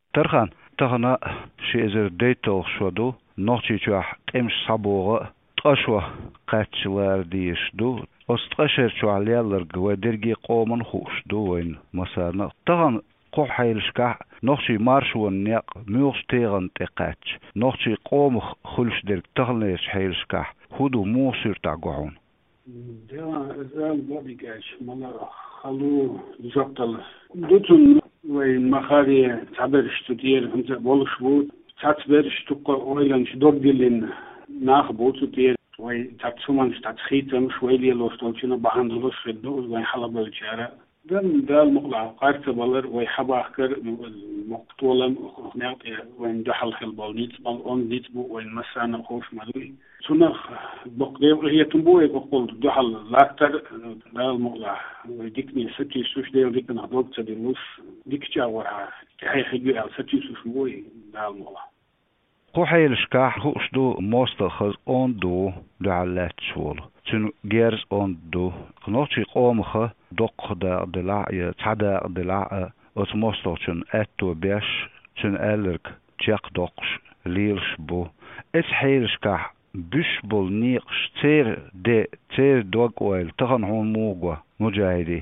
ترخان تغنا شيزر ديتو شودو نوتشي تشوح تمش صبوغة تقشوه قاتش وارديش دو أستقشر شو على الرج ودرجي قومن خوش دو وين مسارنا تغن قحيلشكح نوتشي مارش ونيق ميوش تيغن تقاتش نوتشي قوم خلش درج تغنيش حيلشكح هدو موسير تاقوعون ده زال بوديكاش مالا خلو زبطل دوتون وين مخاري تعبرش تدير همزة بولش بود تعبرش تقو ويلانش دوغدلين ناخ بوتو دير وين تعتسومانش تعتخيتم شويلي لوستولشنا بحندلوش في الدول وين حلب الجارة دال مقلع قارت بالر ويحبا أخكر مقتولا نعطي وين دحل خل بالنيت بالون نيت بو وين مسانا خوش مدوي سنخ بقديو هي تنبوي بقول دحل لاكتر دال مقلع ويديكني ستي سوش ديو ديكنا دوك تدلوش ديك جاورها هي خجي على ستي سوش بوي دال مقلع قحيل شكاح هو شدو موستخز اون دو دعلات شول تن جيرز اون دو نوتشي قومخه دوق دا دلاع تعدا دلاع ات موستخن اتو بيش تن الرك تشاق دوقش ليلش بو ات حيل شكاح بش بول نيقش تير دوق ويل تغن هون موغوا مجاهدي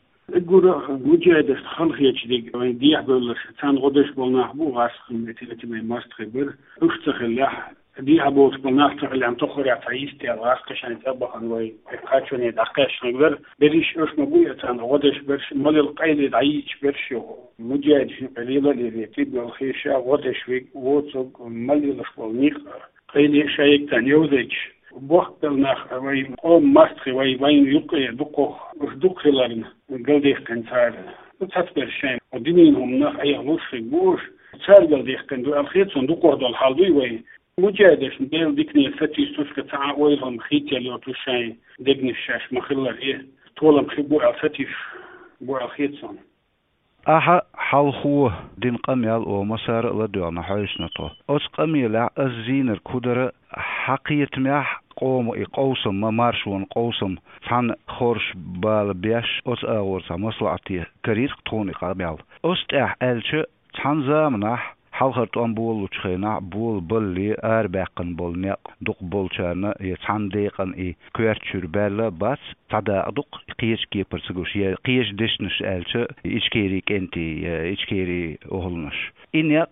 يقول مجاهد خلق يجدي وين ديح بقول كان غدش بقولنا بو غاسق متلتي ما ماستخبر اشتغلح ديح بقول بقولنا اشتغل عم تخرج عفايستي غاسق عشان يطبق وي حكاشوني دقاش نقدر بريش اش مبويا كان غدش برش مال القيد عيش برش مجاهد قليلا اللي تبي الخيشه غدش وي وصق مال الشغل قيد شيء كان يوزج بوقت الناخ وي قوم ماستخي وين يقي دقو لارنا قلديخ كان صار تتصبر شيء ودينهم ناخ أي غوش بوش صار قلديخ كان دو الخيط صندوق وحده الحالوي وي مجادش بيل ديكني فتي سوسك تاع ويلهم خيتي اللي تو شيء دقني الشاش مخلر إيه طولم خبو الفتي بو الخيط صن أها حال هو دين قميل ومسار لدينا حيشنطو أس قميل الزينر كدر حقية ميح قوم قوسم ما مارشون قوسم عن خورش بال بيش أس أورس مصلحتي كرير توني قبل أستح ألش عن زمنح حلقت أن بول وتشينا بول بلي أربعن بولنيق دق بولشان يتعن دقن كوارتشر بلا بس تعدا دق قيش كيبر سجوش قيش دشنش ألش إشكيريك أنتي إشكيري أهلنش إنيق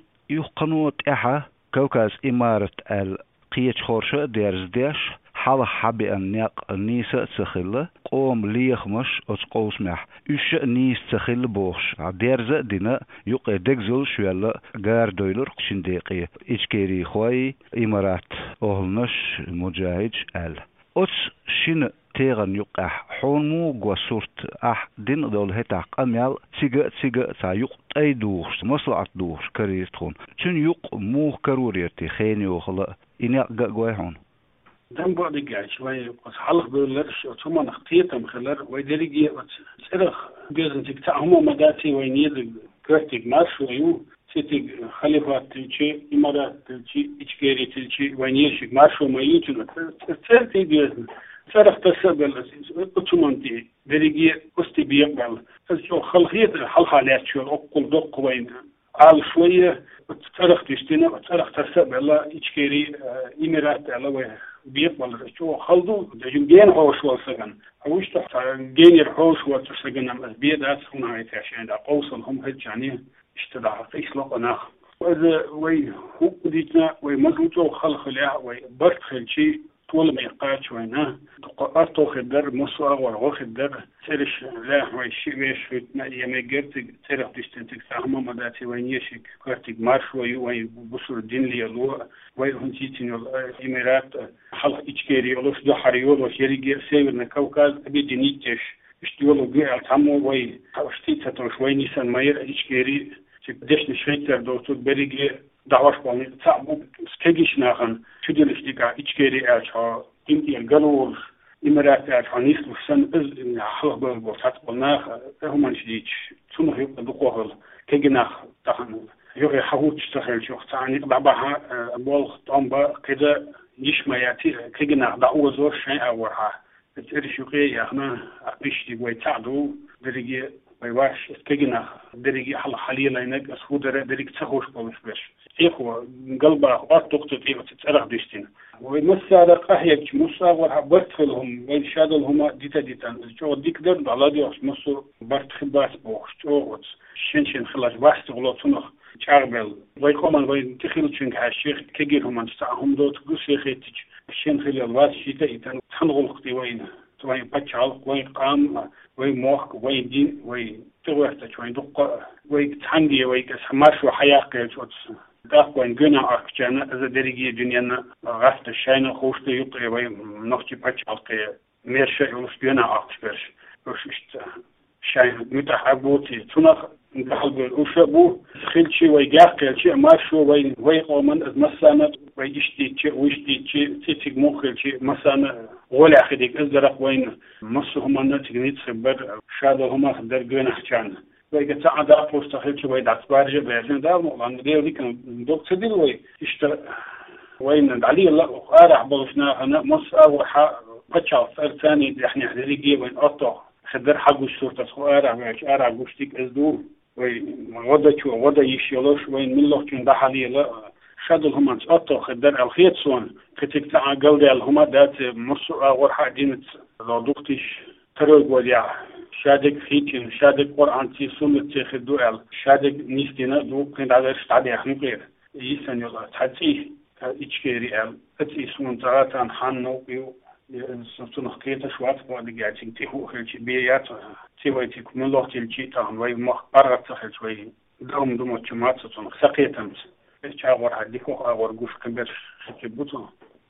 يقنوت إحا كوكاز إمارة القيش خورشة ديرز ديش حال حبي النيق نيسة تخيل قوم ليخمش أتقوس مح إيش نيس تخيل بوش عديرزة دينا يقى دكزل شوية جار دويلر شندقي إشكيري خوي إمارات أهلنش مجاهد ال أتس شين تيغن يقى حونمو قوسورت دين دول هتاق أميال تيغا تا يق أي دوش مصلعت دوش كريستون تن يق موه كروريتي خيني وخلا إني قوي هون دم بعد جاي شوي بس حلق بيقولش ثم نختيت مخلر ويدريجي صرخ بيزن تكتع هم مداتي وينيد كرتك ماش ويو سيتي خليفات تلشي إمارات تلشي إشكيري تلشي وينيشك ماش وما يوتن ترتي بيزن صرخ تسبل ثم أنت دريجي أستي بيقبل فشو خلقيت حلقات شو أقول دق وين على شوية صرخ تشتنا صرخ تسبل إشكيري إمارات على وين بيقبل شو خلدو جين هوش وسجن هوش تحت جين هوش وسجن أم بيدات هنا عشان قوسن هم هج يعني اشتدع فيش لقنا وإذا وي هو ديتنا وي مزوجو خلق له وي برت خلشي طول ما يقاش وينه تقارتو خدر مصر وخدر سرش لا وي شيء ويش فتنا يما جرت سرق تستنتج فهم مداتي وينيشك كارتك مارش وي بصر الدين لي الله وي هنتيتين الإمارات حلق إشكيري ولوش دحريول وشيري سيرنا كوكاز أبي دينيتش اشتيولو جاء تعمو وي حوشتيت هتوش وي نيسان ماير إشكيري تقدش نشيتر دوتو بريجي دعوش بالني تعبو سكيجش ناخن شدلش ديكا إشكيري أشها إنتي الجلور إمارات أشها نيسلو سن إن حلق بالبوسات بالناخ هم نشديش ثم يبقى دقوهل كيجناخ تخن يوغي حوتش تخيل شو تعني بعبها بول طنبا كده يشما ياتي كيجناخ دعوة زور شيء أورها ترشوقي يا أخنا أبيش دي ويتعدو درجة واش كجنا دريجي حل حليل إنك أسخو دريج تخوش بالش بش إخوة قلبه أطلقت إيه تتأرق ديشتين ومسارق أحيك مسار برتخلهم ويشادلهم ديتا جو ديك درد على ديوش مسو برتخل باس بوش جوغت شنشن خلاص باس تغلطنخ شعبل ويقومن وين تخيل شنك هالشيخ كجيرهم أن تستعهم دوت قصيخيتج شن خلي الواس شيتا إتن تنغلق وين وين بتشال وين قام وين موخ وين دين وين توهت وين دقة وين تحنجي وين كسماش وحياة شوتس داك وين جنا أكجنا إذا دريجي دنيانا غفت الشينا خوشت يقري وين نختي بتشال كي ميرشة يلص جنا أكبرش وششت شين متحبوتي تناخ نقلب وشبو خلشي ويجاقل شيء ما شو وين قومن مثلا ويشتي شيء ويشتي شيء تيجي مخل شيء مثلا ولا خديك ازرق وين مصهم أن تجنيد خبر شادو هما خدر جنا حجان ويجت عدا بوست خلشي ويد عتبارجة بعدين ده مولان ده ودي كان دوك تدل وين يشتر وين علي الله أرح بلشنا أنا مص أول بتشاف ثاني إحنا حدريجي وين أطو خدر حقو الشرطة أرح ويش أرح قشتيك أزدور ودا يشيلوش وين من لوح كن دحالي لا شادل هم أطو خدر الخيط سون كتك تاع جودة الهما دات مصر ورحة دينة لو دكتش تروج وليا شادك خيتين شادك قرآن تي سنة تخدو شادك نيستنا دو كنت على استعدي خنقير يسن يلا تحتي إتشكيري أتي سون تراتان حنو بيو سنتون خيطة شوات قاعد قاعدين تهو خلشي بيات تيوي من الله تلشي تهم وي مخ برغت خلش وي دوم تشمات سنتون سقيتمس إيش أغور حديكو أغور جوش كبير خبطون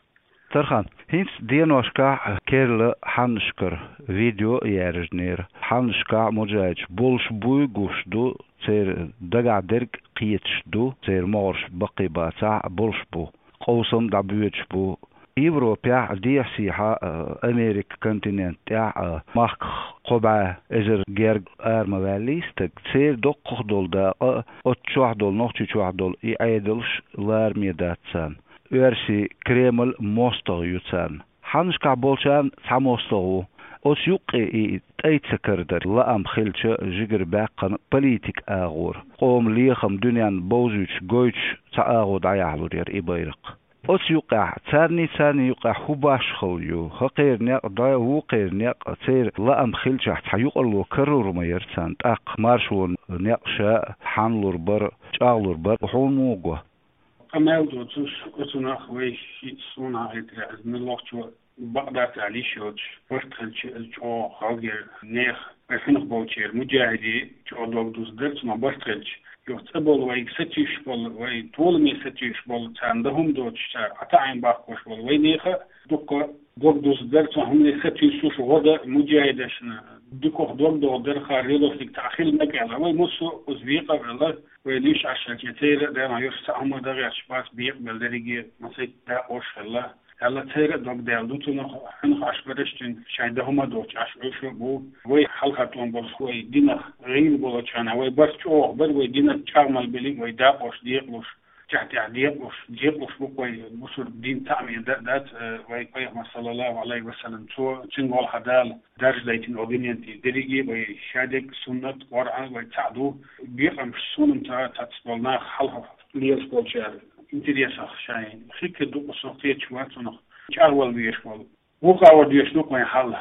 ترخان هينس دينوشكا كيرل حنشكر فيديو يارجنير حنشكا مجاج بولش بوي قوشدو تير دقع درق قيتشدو تير مورش بقي باتع بولش بو قوسم دعبيوش بو إيوروبيا دي سيحة أمريكا كونتيننت تاع مارك قبعة إجر جيرج أرمواليستك تير دق دول دا أتشوح دول نوختي شوح دول إعيدلش لارميدات سان ورسي كريمل موستغ يوتسان حنش كعبولشان ساموستغو أوس يوقي تيتسكردر لأم خلش جيجر باقن بوليتيك آغور قوم ليخم دنيان بوزوش جويتش تآغو دعيالو دير إبايرق أوس يوقع تاني يوقع حباش خليو هقير نيق دايا وقير نيق تير لأم خلش حيوقلو كرور ما يرسان تاق مارشون نيق شاء حانلور بر شاغلور بر وحون موقوه أما يودوش أتونا خوي سونا هيتر من الوقت بقدر عليشوش فرتخلش الجو خاجر نيخ بحنخ بوتشير مجاهدي جو دوغدوس درتنا برتخلش يعتبر وي ستيش بول وي طول مي ستيش بول عندهم دوتش عتاين باقوش بول وي نيخه دوكو دوغدوس درتنا هم ستيشوش غدا مجاهدشنا دوكو دوغدو درخا ريلوسك تاخيل مقاله وي مسو أزبيقه بالله وليش عشان كتير ده ما يرسع هم ده غير باس بيقبل درجة مثلا تأوش الله هلا تير دوك ده دوتنا حنخ عشبرشتن شايده هم دوتش عشبرش بو وي حلقة لون بلسوي دينا غير بولتشانا وي برشوا بر وي دينا تشارمل بلي وي داقوش ديقوش تحت ديقوش بوي بصور دين تعمي ده وي صلى الله عليه وسلم تنقول حدال درج ليتين أودينينتي درجة وي شادك سنة قرآن وي تعدو بيقم سنة تتصبلنا حلقة ليش بولشار انتريسا شاين خيك دوق صوتية شواتنا شارول بيشمل وقعوا ديشنوك وين حل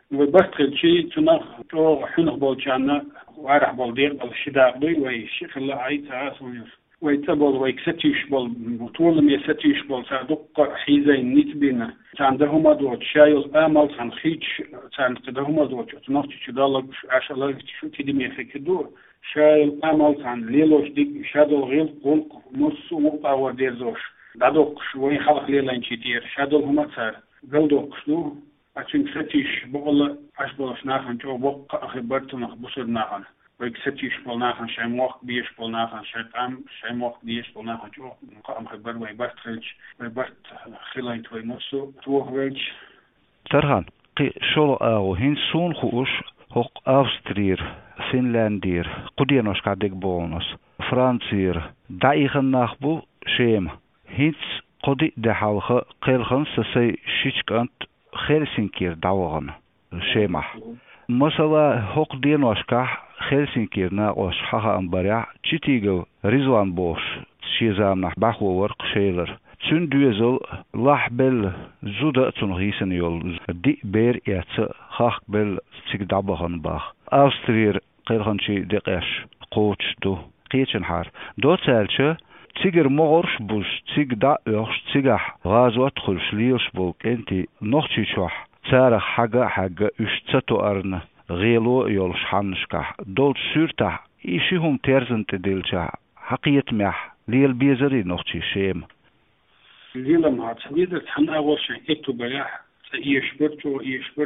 وبرتخل شيء تنخ تو حنخ بولشانا وارح بولديق الشداق بي وي شيخ الله عيتها ويتبول ويكستيش بول طول ما يستيش بول صادق حيزين نتبينا عندهم دوت شايل امل عن خيش عندهم دوت تنوتش دالك عشان شو تدي ميفكدو شايل امل عن ليلوش ديك شادو غيل قول نص وقاور ديرزوش دادوك شوي خلق ليلين كتير شادو هما صار قلدوك شنو عشان ستيش بقول اشبوش ناخن جو بق اخبرتنا بصير ناخن ويكستيش بولناخن شاي موق بيش بولناخن شاي موق بيش بولناخن جو نقام خبر ويبرتخلش ويبرت خلايت وينصو توهرج ترهان قي شلو أو هين سون خوش هق أوسترير فنلاندير قدينوش كادك بونس فرانسير دايخن ناخبو شيم هينس قدي دحالخ قيلخن سسي شيشكانت خيلسينكير داوغن شيمح مثلا هق دينوش كاح خلسنكير ناقوش حها أمبارع تشتيجو رزوان بوش شيزام نح بحو ورق شيلر تون دوزل لاح بل زودا تنغيسن يول دي بير ياتس خاخ بل تيك دعبهن باخ أوسترير قيرخنشي دقاش قوتش دو قيتشن حار دو تالشة تيجر مغرش بوش تيج دا يوش تيجح غازوات خلش ليوش بوك انتي نوختي شوح تارخ حاجة اشتتو أرن غيلو يولش حنشكح دول سورتح إيشيهم تيرزن تديلشح حقيت مح ليل بيزري نوختي شيم ليلا ما تبيد تحن أول شيء إتو بلاح يشبرتو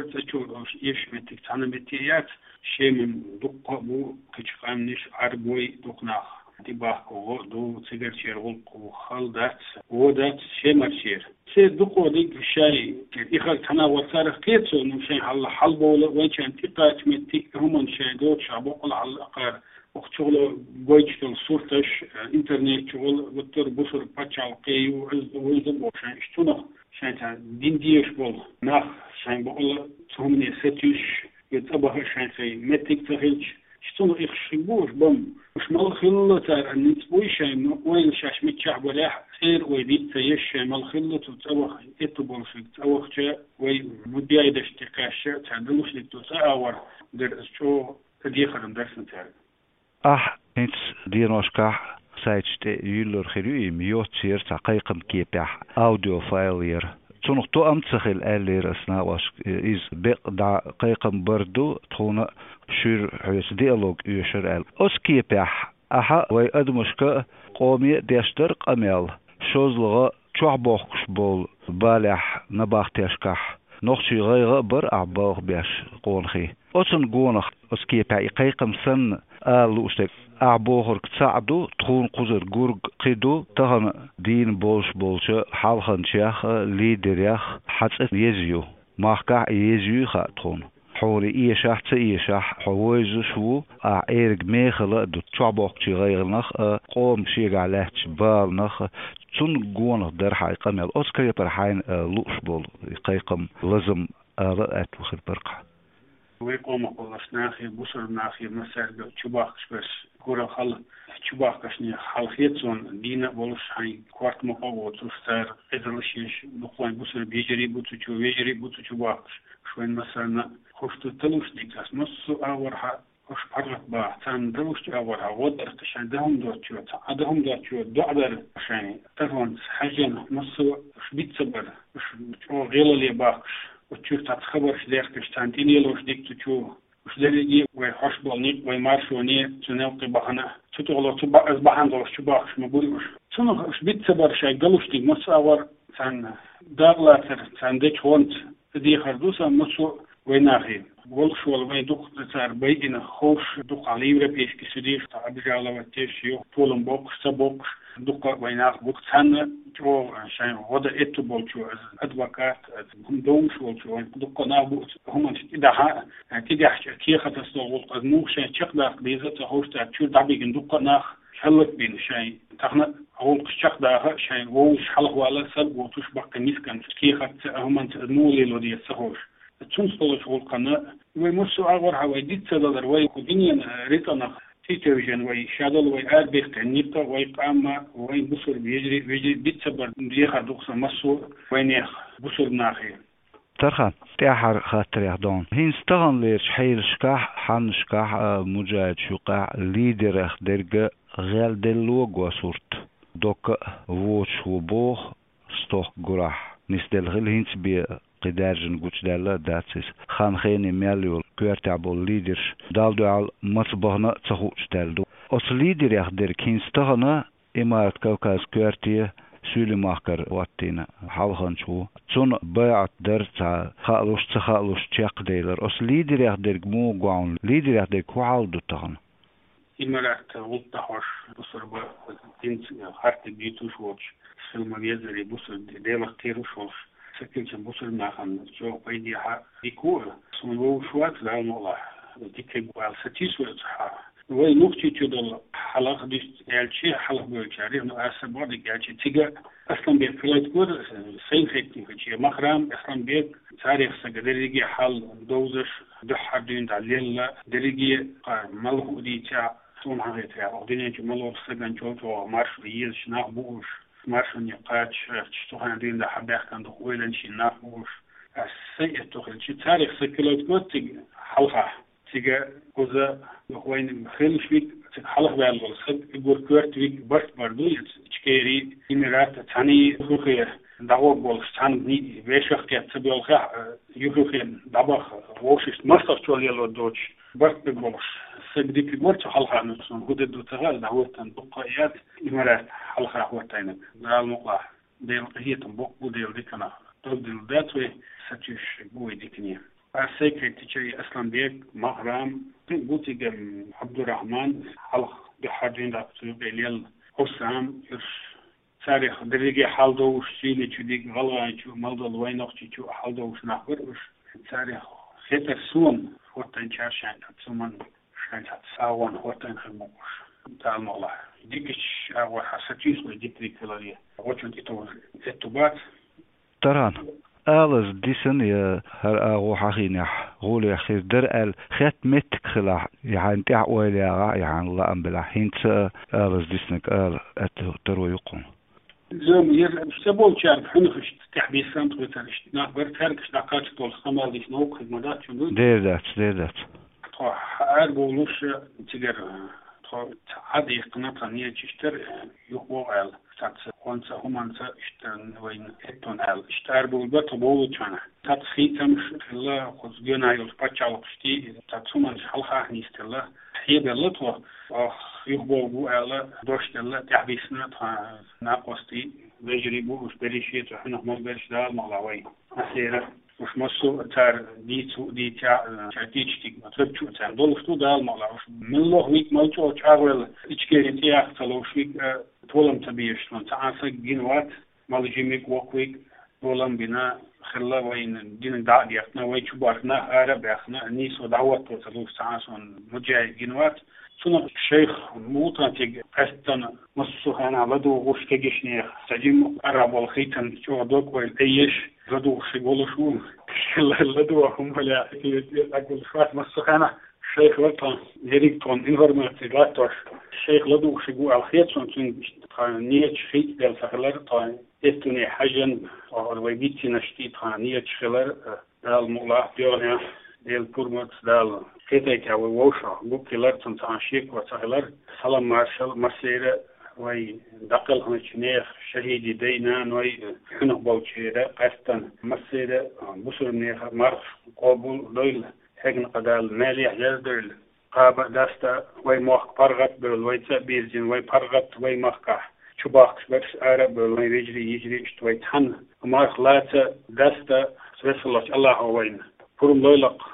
يشمتك تحن متيات شيء من دقة بو كشقامنش عربوي دقناخ دباخ دو تقدر شيرغل خالدات ودات شيء مرشير دقو ديك الشاي يخل تنا وصارخ كيتسو نمشي على حلبه وين كان تقات متي هم شيء دوت شعبوق على الأقار وقتشغل بويجتل صورتش انترنت شغل وتر بصر باتشال قيو وزبو شان اشتنو شان دين ديش بول ناخ شان بقول تهمني ستيش يتبه شان في متك تخلش اشتنو اخشبوش بم مش مال خلة تار ان نتبوي شان وين شاش متشعب ولاح خير ويديت تيش مال خلة تتبخ اتبول فيك تبخ جاء وي مدياي دشتكاش تعدلوش لك تتعور در شو تديخرم درسن تار انت دينوشكح سايتشت يولر خيري ميوتشير تقيقم كيبح اوديو فايلير تنقطو امتخل الير اسنا واش از بقدا قيقم بردو تخونا شير حيس ديالوج يشر ال اس كيبح اها وي ادمشك قومي ديشتر قميل شوزلغه تشوح بوخش بول بالح نباختيشكح نوخشي غير بر اعباغ بيش قونخي اوتن قونخ اس كيبح قيقم سن لوشتك أعبوهر كتساعدو تخون قزر جورج قيدو تهن دين بولش حالخن شيخ ليدريخ حتى يزيو ماخكا يزيو خاتون حوري إيشاح تإيشاح حويز شو إيرج ميخلا دو تشعبوك شي غيرنخ قوم شي عليهش بالنخ تون قونخ در حقيقة ميل أوسكري برحين لوش بول قيقم لازم رأت وخير برقع ويقوم قلش ناخي بصر ناخي مسار تشباخش بس كورا خل تشباخشني خلخيتون دينا بولش هاي كوارت مقاو تستار إذلشيش نقوين بصر بيجري بوتو بيجري بوتو تشباخش شوين مثلا خوشتو تلوش ديكاس نصو أورها خوش فرق با تان دلوش أورها ودر تشان دهم دوتشو عدهم دوتشو دعدر شاني تفون حاجة نصو شبيت صبر شو غيلا لي باخش وتشوف تتخبر شديك تشتانتيني لو شديك تشوف وشديك ويحش بالنيك ويمارشوني تناوقي بحنا تتغلط تبع أصبحان دول شباخش مقولش تنو شبيت صبر شيء قالوش ديك مصور تان دارلاتر تان ديك هونت دي خردوسا مصو ويناخي ولش والوين دوق تار بيجنا خوش دوق على يوربيش كسديش تعبجالا وتيش يو طولن بوكس تبوكس دوق ويناخ بوك تان جو عشان وضع اتبول شو ادفوكات هم دوم شو دوق نابو هم تدها تدح كيخه تستغل قدمو شان تشقدا بيزه تهوش تشو دبيجن دوق ناخ حلق بين شيء تخنا أول قشق ده شيء ووش حلق ولا سب وتشبه كنيس كان كيخه هم تنولي لو دي سهوش تشنصل شغل قناة ومسوا أغور حواديت سدر وي كدنيا ريتنا تيجن وي شادل وي أربيخ تنيتا وي قامة وي بصر بيجري بيتسبر ديخا دوخسا مسوا وينيخ بصر ناخي ترخان تاحر خاطر يهدون هين استغن ليش حيل شكاح حن شكاح مجاهد شقاح ليدر درجة غير دلوج وصورت دوك ووش وبوخ ستوخ جراح نسدل غير هينس بي قدارجن قوش دالا داتسيس خان خيني مياليول كوارتعبول ليدرش دالدو عال مصبهنا تخوش دالدو أصل ليدر يخدر كين استغنا إمارة كوكاز كوارتيه سولي ماخر واتينا حالخان شو تون بايعت درتا خالوش تشاق ديلر أصل ليدر يخدر مو قوان ليدر يخدر كوعال دو تغن إمارة وطحوش بصر با تنس خارت بيتوش وش سلما بيزري بصر ديلا اختيروش وش سكنت بصر ناخن جو بيدي ها ديكور سمو شوات لا والله ديك بوال ستيس ولا وي نقطي تدل حلقة دي الشيء حلقة بالشارع إنه أسبوع دي الشيء تيجا أصلا بيفلت كور سين خيتني كشيء مخرام أصلا بيك تاريخ سجدريجي حل دوزش دحر دين دليل دريجي ملخو دي تاع تون هايتها وديني جملو سجن جوتو مارش ريز شناخ بوش مارش نقاش تشتغل دين ده حبيخ كان دخولن شناخ بوش السيء تخل شيء تاريخ سكلت كور تيجا حلقة تيجا كذا وين خيل فيك حلقة بالغلط يقول كورت فيك برت بردوش تشكيري إمارات تاني خير دعوة بالغلط تاني بيش وقت يتبع الخير يخير دعوة وشش مصر شو اللي لو دوش برت بالغلط سبديك برت حلقة نفسهم هو ده تغال دعوة تنبقيات إمارات حلقة هو تاني ده المقلع ده هي تنبق وديل دي كنا تبدل ذاتوي ستيش بوي ديكنيه السيكري تيجي أصلا بيك مهرام قلتي جم عبد الرحمن حلق بحاجين دكتور بليل حسام إيش تاريخ درجة حالده وشيلي تديك غلا شو مالده وين أختي شو حالده وش نخبر وش تاريخ خير سون وقتين شاشين تسمن شين تساوون وقتين خموش تعال الله ديكش أو حسيتيش وديك كلارية وشون تتوبات تران ألز ديسن يا هر أغو حخينيح غولي أخير در خيت متك خلا يعني تعويل يا يعني الله أم بلا هنت ألز ديسنك ترو يقوم زوم يستبول شارك حنخش تحبيس سنت وترش نخبر تركش دقات طول خمال ديس نوك خدمات شنو دير ذات أربولوش تجر عادي قناة نية تشتر يقوى على تات وانسا همانسا اشترن وين اتون على اشتر بالبط بولو تشانا تات خيتمش الله خذ جنا يلقى على قشتي تات همانس حلقة نيستلا حيب اللطوة يقوى بو على دوشت الله تعبيسنا ناقصتي بيجري بو وش بريشيت وحنا هم بريش دال مغلاوي أخيرا وش مصو تار دي تاع تيجتيك ما تربشو تاع دولفتو دال مغلاوش من الله ويك مالتو تشاغل إشكيري تياخ تلوش ويك تولم تبيش لون تعاسق جنوات مال جيميك وقويك تولم بنا خلا وين دين دعدي أخنا وين شبارنا عرب أخنا نيس ودعوات تلوش تعاسون مجاي جنوات سنة الشيخ موطن تيج قستنا مصوحنا بدو غوش تجشني سجيم عرب والخيتن شو دوك والأيش بدو شغل شو لدو هم ولا أقول شوات مصوحنا الشيخ وطن يريكون إنفورماتيكاتور الشيخ لدو شغل الخيت سنتين نية خيت دل سخلر طن إستني حجن والويبيتي نشتي طن نية خلر المولاه بيونيا ديال كورمات دال كيتك أو ووشة بوكيلر تنتعشيك وتغلر سلام مارشال مسيرة وي دقل هنشنيخ شهيدي دينان وي حنق بوشيرة قستن مسيرة بسر نيخ مرخ قابل دويل حقن قدال مالي عجاز دويل قابة داستا وي موخ برغت بل وي تأبيرجين وي برغت وي مخكح شباق بس عرب وي يجري اشتوي تحن ومارخ لاتا داستا سبس الله الله وين فرم لويلق